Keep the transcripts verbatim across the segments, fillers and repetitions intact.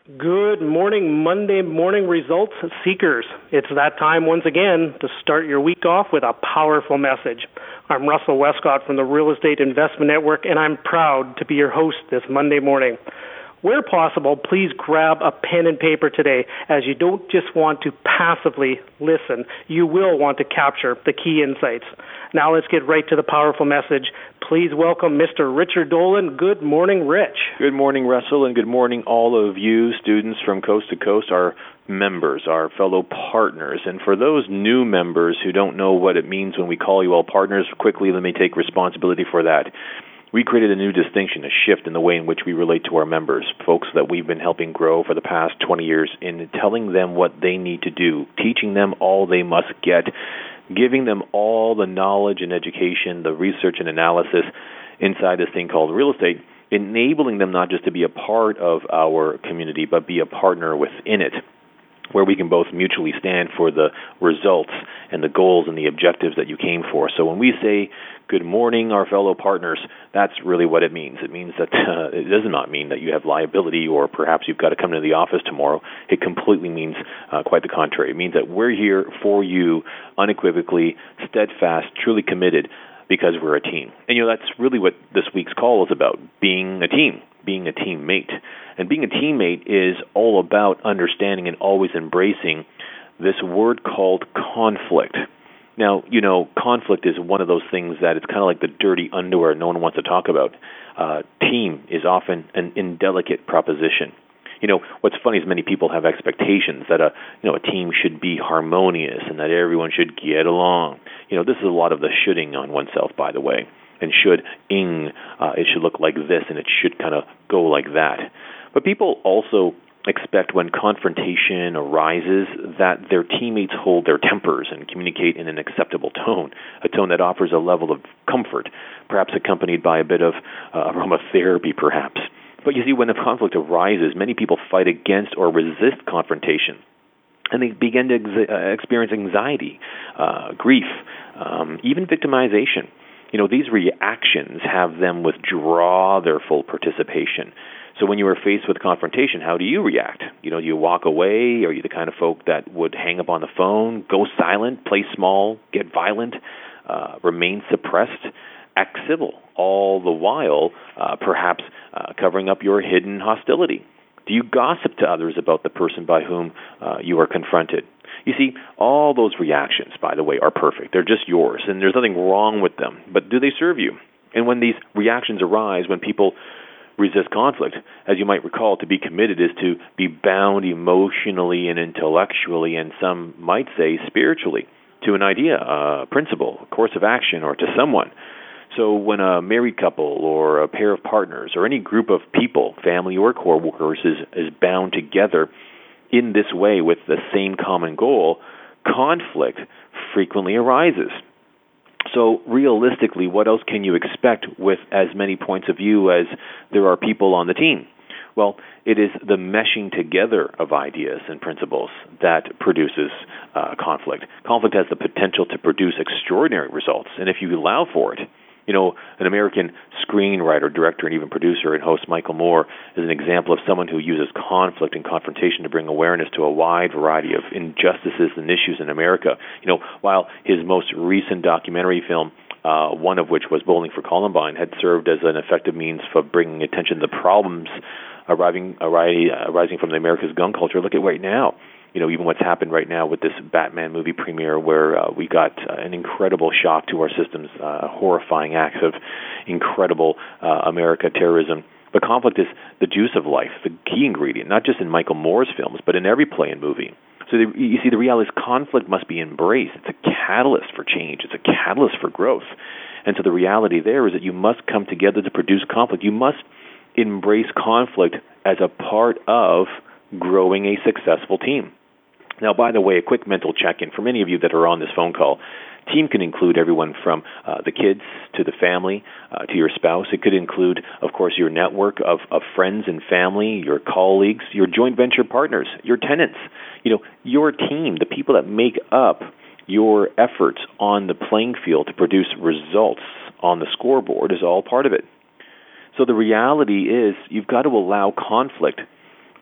Good morning, Monday morning results seekers. It's that time once again to start your week off with a powerful message. I'm Russell Westcott from the Real Estate Investment Network, and I'm proud to be your host this Monday morning. Where possible, please grab a pen and paper today, as you don't just want to passively listen. You will want to capture the key insights. Now let's get right to the powerful message. Please welcome Mister Richard Dolan. Good morning, Rich. Good morning, Russell, and good morning all of you students from coast to coast, our members, our fellow partners. And for those new members who don't know what it means when we call you all partners, quickly let me take responsibility for that. We created a new distinction, a shift in the way in which we relate to our members, folks that we've been helping grow for the past twenty years, in telling them what they need to do, teaching them all they must get, giving them all the knowledge and education, the research and analysis inside this thing called real estate, enabling them not just to be a part of our community, but be a partner within it, where we can both mutually stand for the results and the goals and the objectives that you came for. So when we say good morning, our fellow partners, that's really what it means. It means that uh, it does not mean that you have liability or perhaps you've got to come to the office tomorrow. It completely means uh, quite the contrary. It means that we're here for you unequivocally, steadfast, truly committed, because we're a team. And, you know, that's really what this week's call is about, being a team, being a teammate. And being a teammate is all about understanding and always embracing this word called conflict. Now, you know, conflict is one of those things that it's kind of like the dirty underwear no one wants to talk about. Uh, team is often an indelicate proposition. You know, what's funny is many people have expectations that a you know a team should be harmonious and that everyone should get along. You know, this is a lot of the shoulding on oneself, by the way. And should-ing, uh, it should look like this and it should kind of go like that. But people also expect when confrontation arises that their teammates hold their tempers and communicate in an acceptable tone, a tone that offers a level of comfort, perhaps accompanied by a bit of uh, aromatherapy, perhaps. But you see, when a conflict arises, many people fight against or resist confrontation, and they begin to ex- uh, experience anxiety, uh, grief, um, even victimization. You know, these reactions have them withdraw their full participation. So when you are faced with confrontation, how do you react? You know, do you walk away? Are you the kind of folk that would hang up on the phone, go silent, play small, get violent, uh, remain suppressed, act civil, all the while uh, perhaps uh, covering up your hidden hostility? Do you gossip to others about the person by whom uh, you are confronted? You see, all those reactions, by the way, are perfect. They're just yours, and there's nothing wrong with them. But do they serve you? And when these reactions arise, when people resist conflict, as you might recall, to be committed is to be bound emotionally and intellectually, and some might say spiritually, to an idea, a principle, a course of action, or to someone. So when a married couple or a pair of partners or any group of people, family or co-workers, is, is bound together in this way with the same common goal, conflict frequently arises. So realistically, what else can you expect with as many points of view as there are people on the team? Well, it is the meshing together of ideas and principles that produces uh, conflict. Conflict has the potential to produce extraordinary results, and if you allow for it, you know, an American screenwriter, director, and even producer and host Michael Moore is an example of someone who uses conflict and confrontation to bring awareness to a wide variety of injustices and issues in America. You know, while his most recent documentary film, uh, one of which was Bowling for Columbine, had served as an effective means for bringing attention to the problems arriving, arising from the America's gun culture, look at right now. You know, even what's happened right now with this Batman movie premiere where uh, we got uh, an incredible shock to our systems, uh, horrifying acts of incredible uh, America terrorism. But conflict is the juice of life, the key ingredient, not just in Michael Moore's films, but in every play and movie. So the, you see, the reality is conflict must be embraced. It's a catalyst for change. It's a catalyst for growth. And so the reality there is that you must come together to produce conflict. You must embrace conflict as a part of growing a successful team. Now, by the way, a quick mental check-in for many of you that are on this phone call. Team can include everyone from uh, the kids to the family uh, to your spouse. It could include, of course, your network of, of friends and family, your colleagues, your joint venture partners, your tenants, you know, your team, the people that make up your efforts on the playing field to produce results on the scoreboard is all part of it. So the reality is you've got to allow conflict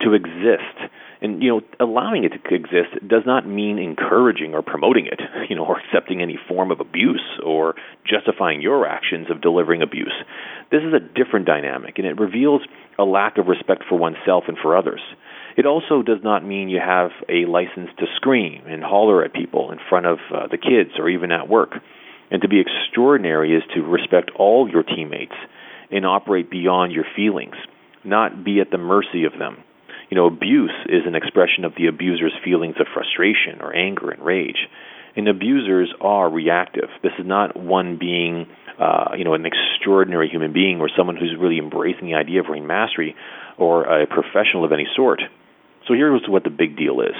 to exist. And, you know, allowing it to exist does not mean encouraging or promoting it, you know, or accepting any form of abuse or justifying your actions of delivering abuse. This is a different dynamic, and it reveals a lack of respect for oneself and for others. It also does not mean you have a license to scream and holler at people in front of uh, the kids or even at work. And to be extraordinary is to respect all your teammates and operate beyond your feelings, not be at the mercy of them. You know, abuse is an expression of the abuser's feelings of frustration or anger and rage. And abusers are reactive. This is not one being, uh, you know, an extraordinary human being or someone who's really embracing the idea of brain mastery or a professional of any sort. So here's what the big deal is.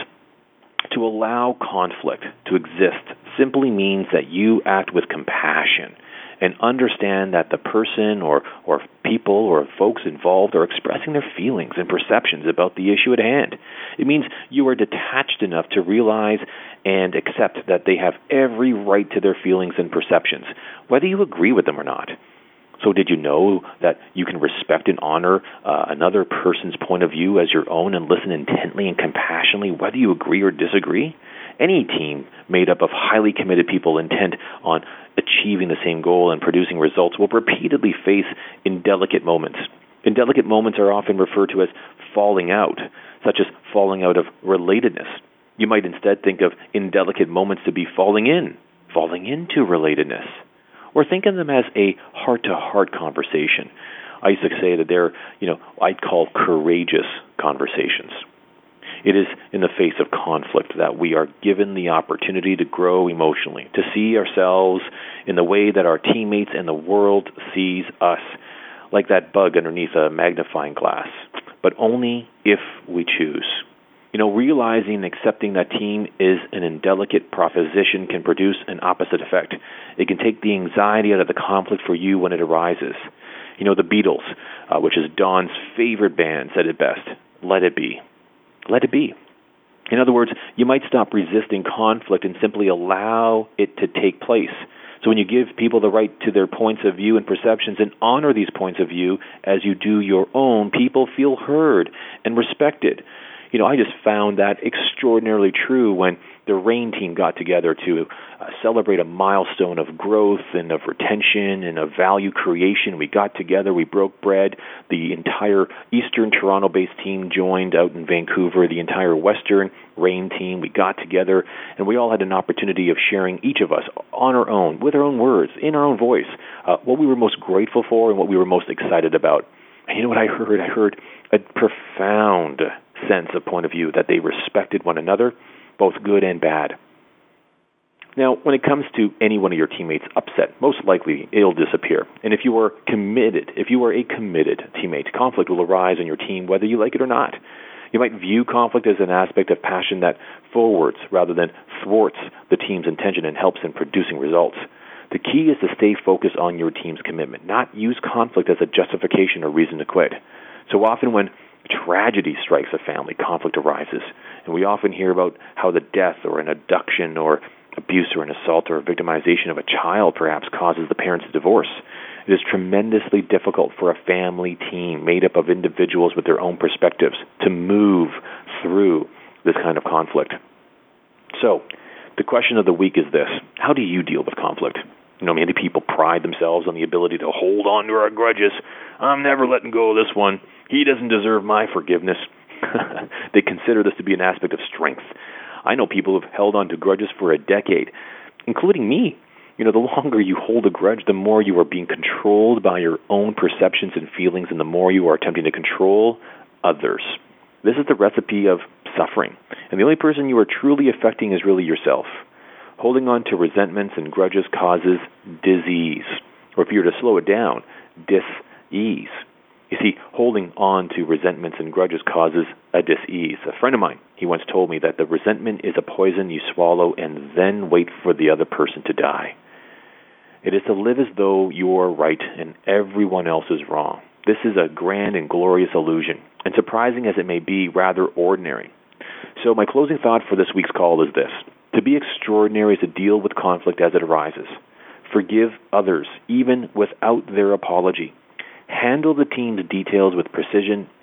To allow conflict to exist simply means that you act with compassion and understand that the person or, or people or folks involved are expressing their feelings and perceptions about the issue at hand. It means you are detached enough to realize and accept that they have every right to their feelings and perceptions, whether you agree with them or not. So did you know that you can respect and honor uh, another person's point of view as your own and listen intently and compassionately, whether you agree or disagree? Any team made up of highly committed people intent on achieving the same goal and producing results will repeatedly face indelicate moments. Indelicate moments are often referred to as falling out, such as falling out of relatedness. You might instead think of indelicate moments to be falling in, falling into relatedness. Or think of them as a heart-to-heart conversation. I used to say that they're, you know, I'd call courageous conversations. It is in the face of conflict that we are given the opportunity to grow emotionally, to see ourselves in the way that our teammates and the world sees us, like that bug underneath a magnifying glass, but only if we choose. You know, realizing and accepting that team is an indelicate proposition can produce an opposite effect. It can take the anxiety out of the conflict for you when it arises. You know, the Beatles, uh, which is Don's favorite band, said it best, let it be. Let it be. In other words, you might stop resisting conflict and simply allow it to take place. So when you give people the right to their points of view and perceptions and honor these points of view as you do your own, people feel heard and respected. You know, I just found that extraordinarily true when the RAIN team got together to uh, celebrate a milestone of growth and of retention and of value creation. We got together, we broke bread. The entire Eastern Toronto-based team joined out in Vancouver, the entire Western RAIN team. We got together, and we all had an opportunity of sharing, each of us, on our own, with our own words, in our own voice, uh, what we were most grateful for and what we were most excited about. And you know what I heard? I heard a profound sense of point of view that they respected one another, both good and bad. Now, when it comes to any one of your teammates upset, most likely it'll disappear. And if you are committed, if you are a committed teammate, conflict will arise in your team whether you like it or not. You might view conflict as an aspect of passion that forwards rather than thwarts the team's intention and helps in producing results. The key is to stay focused on your team's commitment, not use conflict as a justification or reason to quit. So often when tragedy strikes a family, conflict arises, and we often hear about how the death or an abduction or abuse or an assault or victimization of a child perhaps causes the parents to divorce. It is tremendously difficult for a family team made up of individuals with their own perspectives to move through this kind of conflict. So, the question of the week is this: how do you deal with conflict? You know, many people pride themselves on the ability to hold on to our grudges. I'm never letting go of this one. He doesn't deserve my forgiveness. They consider this to be an aspect of strength. I know people who've held on to grudges for a decade, including me. You know, the longer you hold a grudge, the more you are being controlled by your own perceptions and feelings, and the more you are attempting to control others. This is the recipe of suffering. And the only person you are truly affecting is really yourself. Holding on to resentments and grudges causes disease, or if you were to slow it down, dis-ease. You see, holding on to resentments and grudges causes a dis-ease. A friend of mine, he once told me that the resentment is a poison you swallow and then wait for the other person to die. It is to live as though you are right and everyone else is wrong. This is a grand and glorious illusion, and surprising as it may be, rather ordinary. So my closing thought for this week's call is this: to be extraordinary is to deal with conflict as it arises. Forgive others, even without their apology. Handle the team's details with precision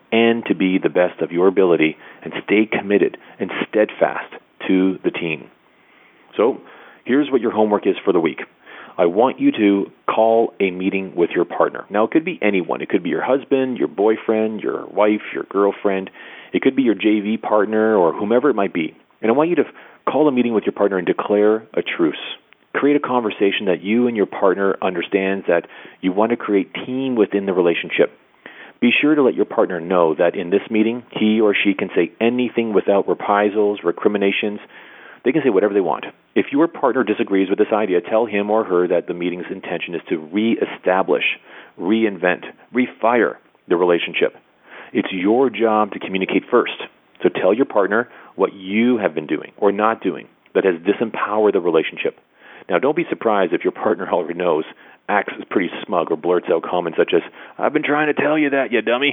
and to be the best of your ability and stay committed and steadfast to the team. So here's what your homework is for the week. I want you to call a meeting with your partner. Now, it could be anyone. It could be your husband, your boyfriend, your wife, your girlfriend. It could be your J V partner or whomever it might be. And I want you to call a meeting with your partner and declare a truce. Create a conversation that you and your partner understands that you want to create team within the relationship. Be sure to let your partner know that in this meeting, he or she can say anything without reprisals, recriminations. They can say whatever they want. If your partner disagrees with this idea, tell him or her that the meeting's intention is to reestablish, reinvent, refire the relationship. It's your job to communicate first. So tell your partner what you have been doing or not doing that has disempowered the relationship. Now, don't be surprised if your partner already knows, acts pretty smug, or blurts out comments such as, "I've been trying to tell you that, you dummy."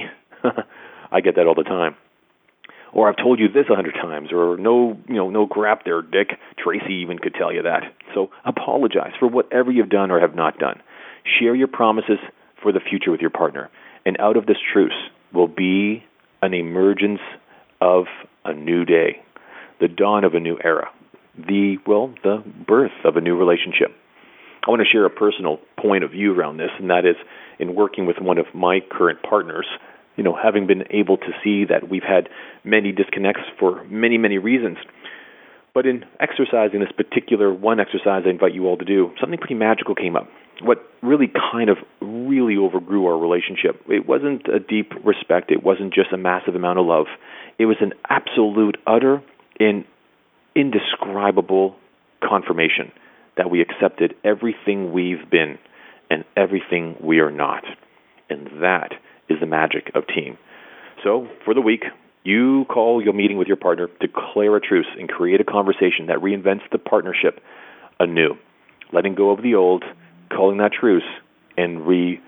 I get that all the time. Or, "I've told you this a hundred times," or "No, you know, no crap there, Dick. Tracy even could tell you that." So apologize for whatever you've done or have not done. Share your promises for the future with your partner. And out of this truce will be an emergence of a new day, the dawn of a new era, the, well, the birth of a new relationship. I want to share a personal point of view around this, and that is in working with one of my current partners, you know, having been able to see that we've had many disconnects for many, many reasons. But in exercising this particular one exercise I invite you all to do, something pretty magical came up. What really kind of really overgrew our relationship. It wasn't a deep respect. It wasn't just a massive amount of love. It was an absolute, utter, and indescribable confirmation that we accepted everything we've been and everything we are not. And that is the magic of team. So, for the week, you call your meeting with your partner, declare a truce, and create a conversation that reinvents the partnership anew. Letting go of the old, calling that truce, and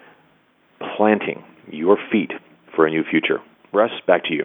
replanting your feet for a new future. Russ, back to you.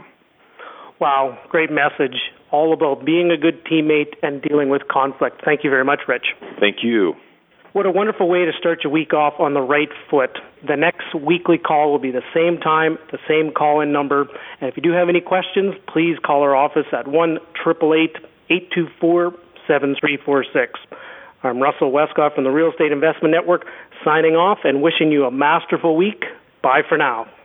Wow, great message. All about being a good teammate and dealing with conflict. Thank you very much, Rich. Thank you. What a wonderful way to start your week off on the right foot. The next weekly call will be the same time, the same call-in number. And if you do have any questions, please call our office at one eight eight eight, eight two four, seven three four six. I'm Russell Westcott from the Real Estate Investment Network, signing off and wishing you a masterful week. Bye for now.